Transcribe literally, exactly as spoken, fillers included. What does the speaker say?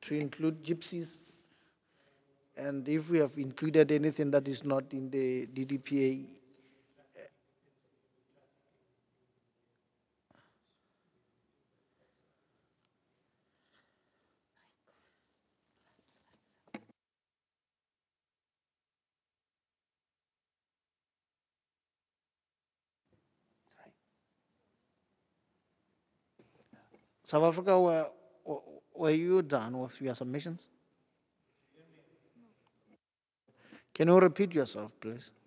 to include gypsies, and if we have included anything that is not in the D D P A. South Africa, were, were you done with your submissions? Can you repeat yourself, please?